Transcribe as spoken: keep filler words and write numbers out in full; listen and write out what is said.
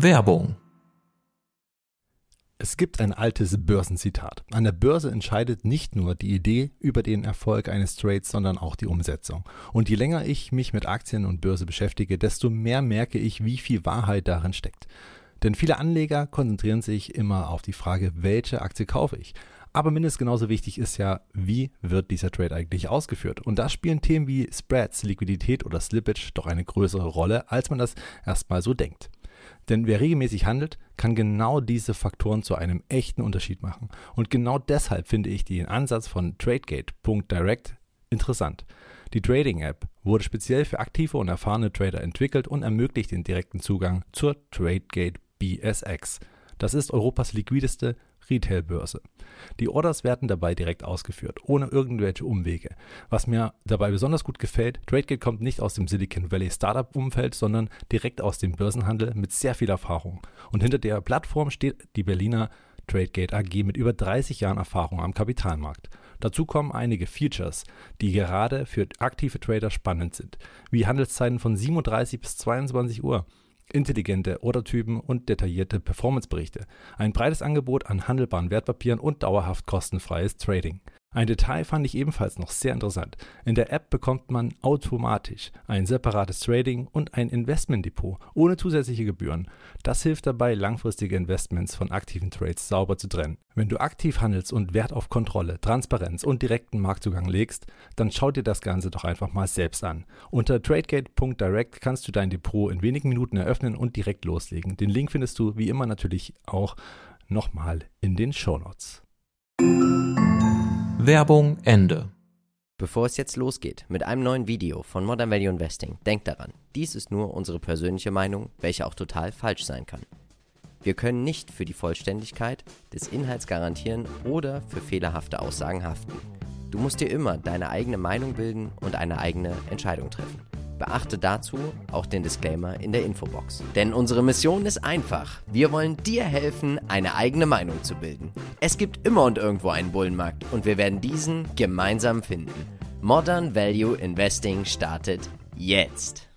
Werbung. Es gibt ein altes Börsenzitat. An der Börse entscheidet nicht nur die Idee über den Erfolg eines Trades, sondern auch die Umsetzung. Und je länger ich mich mit Aktien und Börse beschäftige, desto mehr merke ich, wie viel Wahrheit darin steckt. Denn viele Anleger konzentrieren sich immer auf die Frage, welche Aktie kaufe ich? Aber mindestens genauso wichtig ist ja, wie wird dieser Trade eigentlich ausgeführt? Und da spielen Themen wie Spreads, Liquidität oder Slippage doch eine größere Rolle, als man das erstmal so denkt. Denn wer regelmäßig handelt, kann genau diese Faktoren zu einem echten Unterschied machen. Und genau deshalb finde ich den Ansatz von Tradegate Punkt direct interessant. Die Trading-App wurde speziell für aktive und erfahrene Trader entwickelt und ermöglicht den direkten Zugang zur Tradegate B S X. Das ist Europas liquideste Retail-Börse. Die Orders werden dabei direkt ausgeführt, ohne irgendwelche Umwege. Was mir dabei besonders gut gefällt, Tradegate kommt nicht aus dem Silicon Valley Startup-Umfeld, sondern direkt aus dem Börsenhandel mit sehr viel Erfahrung. Und hinter der Plattform steht die Berliner Tradegate A G mit über dreißig Jahren Erfahrung am Kapitalmarkt. Dazu kommen einige Features, die gerade für aktive Trader spannend sind, wie Handelszeiten von siebenunddreißig bis zweiundzwanzig Uhr. Intelligente Ordertypen und detaillierte Performanceberichte, ein breites Angebot an handelbaren Wertpapieren und dauerhaft kostenfreies Trading. Ein Detail fand ich ebenfalls noch sehr interessant. In der App bekommt man automatisch ein separates Trading und ein Investmentdepot ohne zusätzliche Gebühren. Das hilft dabei, langfristige Investments von aktiven Trades sauber zu trennen. Wenn du aktiv handelst und Wert auf Kontrolle, Transparenz und direkten Marktzugang legst, dann schau dir das Ganze doch einfach mal selbst an. Unter Tradegate Punkt direct kannst du dein Depot in wenigen Minuten eröffnen und direkt loslegen. Den Link findest du wie immer natürlich auch nochmal in den Shownotes. Werbung Ende. Bevor es jetzt losgeht mit einem neuen Video von Modern Value Investing, denkt daran, dies ist nur unsere persönliche Meinung, welche auch total falsch sein kann. Wir können nicht für die Vollständigkeit des Inhalts garantieren oder für fehlerhafte Aussagen haften. Du musst dir immer deine eigene Meinung bilden und eine eigene Entscheidung treffen. Beachte dazu auch den Disclaimer in der Infobox. Denn unsere Mission ist einfach. Wir wollen dir helfen, eine eigene Meinung zu bilden. Es gibt immer und irgendwo einen Bullenmarkt und wir werden diesen gemeinsam finden. Modern Value Investing startet jetzt.